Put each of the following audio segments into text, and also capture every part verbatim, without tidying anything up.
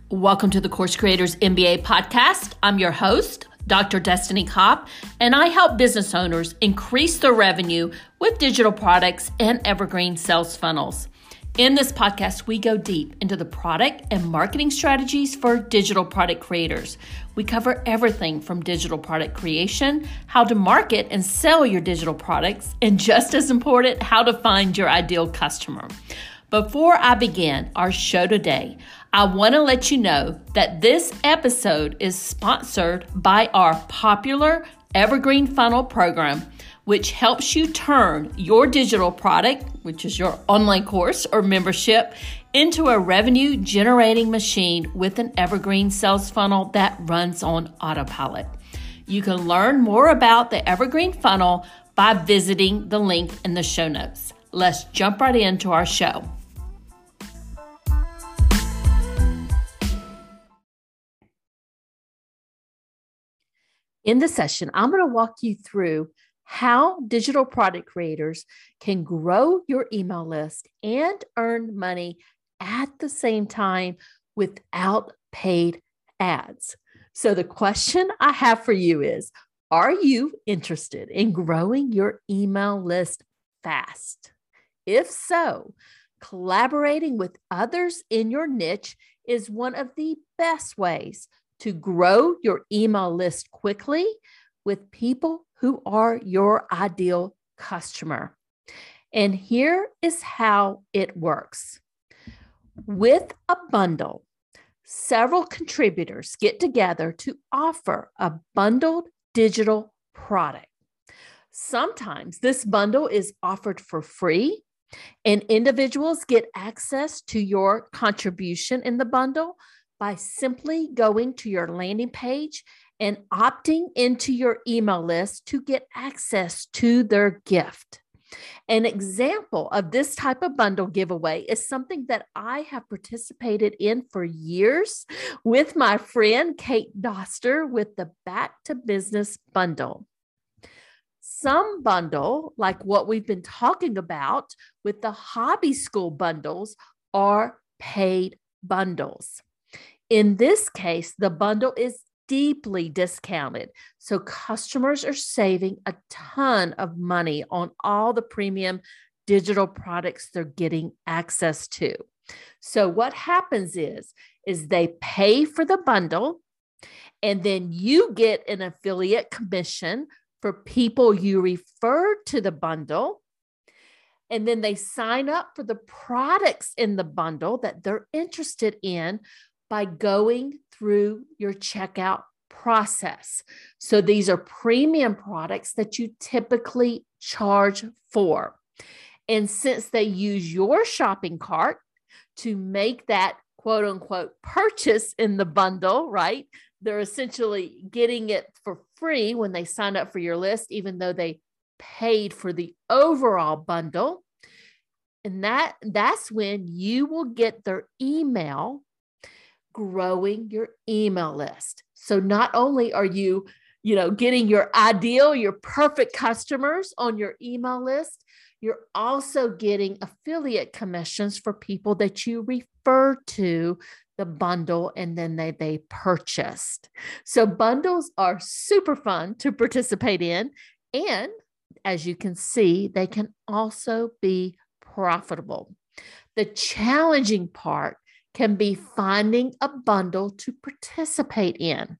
Welcome to the Course Creators M B A podcast. I'm your host, Doctor Destiny Kopp, and I help business owners increase their revenue with digital products and evergreen sales funnels. In this podcast, we go deep into the product and marketing strategies for digital product creators. We cover everything from digital product creation, how to market and sell your digital products, and just as important, how to find your ideal customer. Before I begin our show today, I want to let you know that this episode is sponsored by our popular Evergreen Funnel program, which helps you turn your digital product, which is your online course or membership, into a revenue generating machine with an evergreen sales funnel that runs on autopilot. You can learn more about the Evergreen Funnel by visiting the link in the show notes. Let's jump right into our show. In this session, I'm going to walk you through how digital product creators can grow your email list and earn money at the same time without paid ads. So the question I have for you is, are you interested in growing your email list fast? If so, collaborating with others in your niche is one of the best ways to grow your email list quickly with people who are your ideal customer. And here is how it works. With a bundle, several contributors get together to offer a bundled digital product. Sometimes this bundle is offered for free, and individuals get access to your contribution in the bundle by simply going to your landing page and opting into your email list to get access to their gift. An example of this type of bundle giveaway is something that I have participated in for years with my friend Kate Doster with the Back to Business bundle. Some bundle, like what we've been talking about with the hobby school bundles, are paid bundles. In this case, the bundle is deeply discounted, so customers are saving a ton of money on all the premium digital products they're getting access to. So what happens is, is they pay for the bundle, and then you get an affiliate commission for people you refer to the bundle, and then they sign up for the products in the bundle that they're interested in by going through your checkout process. So these are premium products that you typically charge for. And since they use your shopping cart to make that quote unquote purchase in the bundle, right? They're essentially getting it for free when they sign up for your list, even though they paid for the overall bundle. And that, that's when you will get their email growing your email list. So not only are you, you know, getting your ideal, your perfect customers on your email list, you're also getting affiliate commissions for people that you refer to the bundle and then they, they purchased. So bundles are super fun to participate in. And as you can see, they can also be profitable. The challenging part can be finding a bundle to participate in.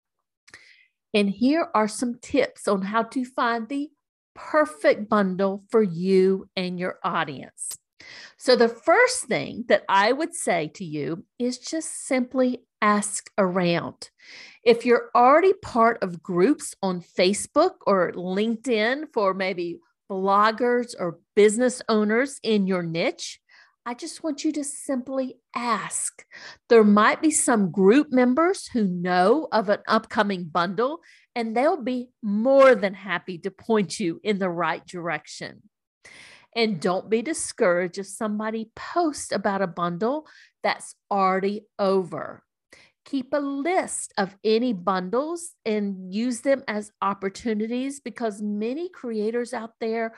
And here are some tips on how to find the perfect bundle for you and your audience. So the first thing that I would say to you is just simply ask around. If you're already part of groups on Facebook or LinkedIn for maybe bloggers or business owners in your niche, I just want you to simply ask. There might be some group members who know of an upcoming bundle, and they'll be more than happy to point you in the right direction. And don't be discouraged if somebody posts about a bundle that's already over. Keep a list of any bundles and use them as opportunities because many creators out there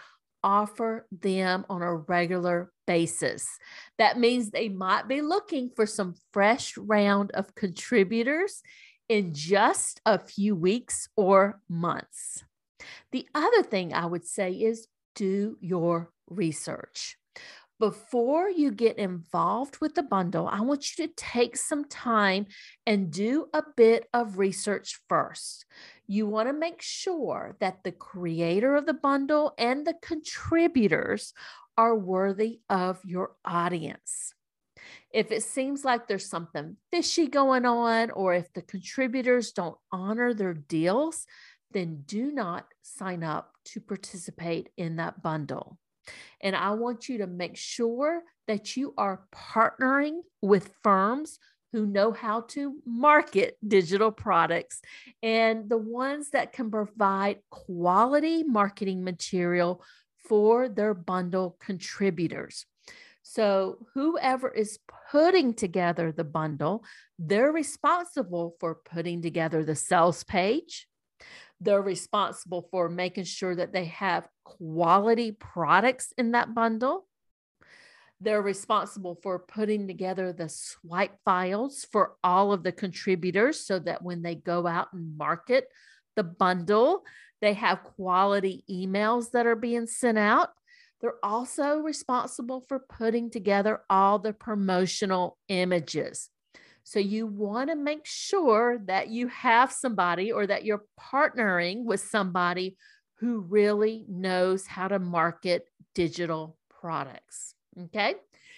offer them on a regular basis. That means they might be looking for some fresh round of contributors in just a few weeks or months. The other thing I would say is do your research. Before you get involved with the bundle, I want you to take some time and do a bit of research first. You want to make sure that the creator of the bundle and the contributors are worthy of your audience. If it seems like there's something fishy going on, or if the contributors don't honor their deals, then do not sign up to participate in that bundle. And I want you to make sure that you are partnering with firms who know how to market digital products and the ones that can provide quality marketing material for their bundle contributors. So whoever is putting together the bundle, they're responsible for putting together the sales page. They're responsible for making sure that they have quality products in that bundle. They're responsible for putting together the swipe files for all of the contributors so that when they go out and market the bundle, they have quality emails that are being sent out. They're also responsible for putting together all the promotional images. So you want to make sure that you have somebody, or that you're partnering with somebody who really knows how to market digital products. Okay.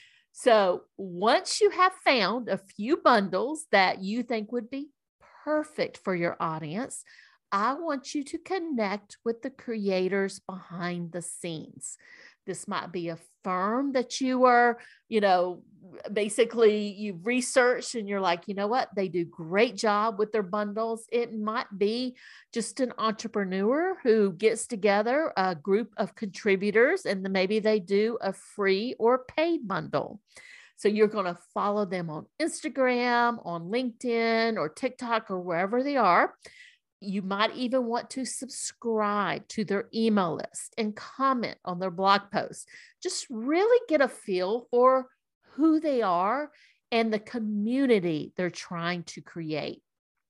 So once you have found a few bundles that you think would be perfect for your audience, I want you to connect with the creators behind the scenes. This might be a firm that you are, you know, basically you've researched and you're like, you know what, they do great job with their bundles. It might be just an entrepreneur who gets together a group of contributors and then maybe they do a free or paid bundle. So you're going to follow them on Instagram, on LinkedIn or TikTok or wherever they are. You might even want to subscribe to their email list and comment on their blog posts. Just really get a feel for who they are and the community they're trying to create.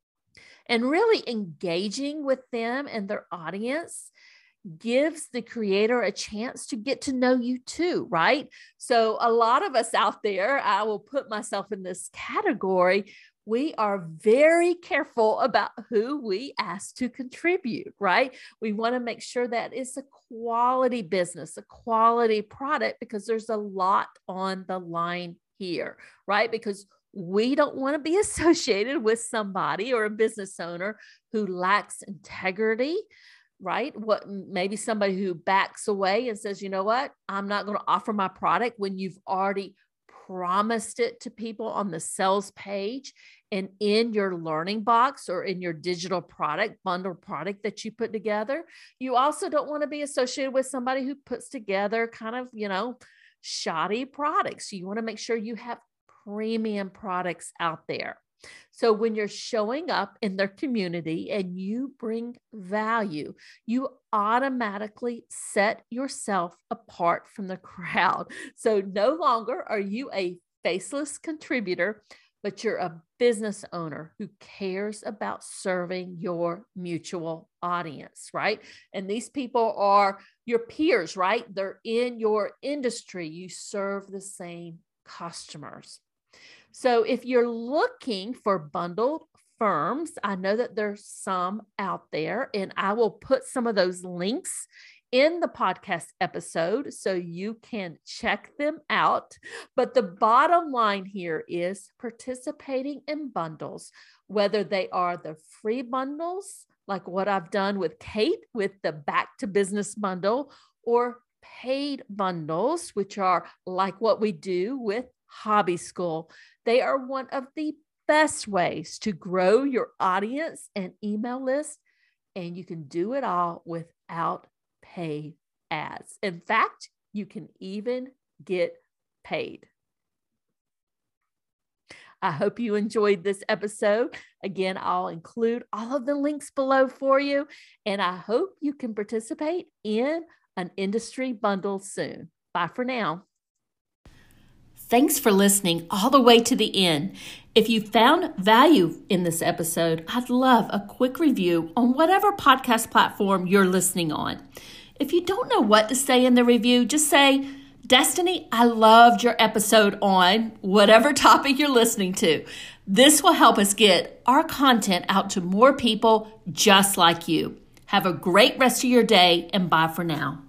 And really engaging with them and their audience gives the creator a chance to get to know you too, right? So a lot of us out there, I will put myself in this category, we are very careful about who we ask to contribute, right? We want to make sure that it's a quality business, a quality product, because there's a lot on the line here, right? Because we don't want to be associated with somebody or a business owner who lacks integrity, right? What maybe somebody who backs away and says, you know what, I'm not going to offer my product when you've already promised it to people on the sales page and in your learning box or in your digital product, bundle product that you put together. You also don't want to be associated with somebody who puts together kind of, you know, shoddy products. You want to make sure you have premium products out there. So when you're showing up in their community and you bring value, you automatically set yourself apart from the crowd. So no longer are you a faceless contributor, but you're a business owner who cares about serving your mutual audience, right? And these people are your peers, right? They're in your industry. You serve the same customers. So if you're looking for bundled firms, I know that there's some out there, and I will put some of those links in the podcast episode so you can check them out. But the bottom line here is participating in bundles, whether they are the free bundles, like what I've done with Kate with the Back to Business bundle, or paid bundles, which are like what we do with Hobby School. They are one of the best ways to grow your audience and email list, and you can do it all without paid ads. In fact, you can even get paid. I hope you enjoyed this episode. Again, I'll include all of the links below for you, and I hope you can participate in an industry bundle soon. Bye for now. Thanks for listening all the way to the end. If you found value in this episode, I'd love a quick review on whatever podcast platform you're listening on. If you don't know what to say in the review, just say, Destiny, I loved your episode on whatever topic you're listening to. This will help us get our content out to more people just like you. Have a great rest of your day, and bye for now.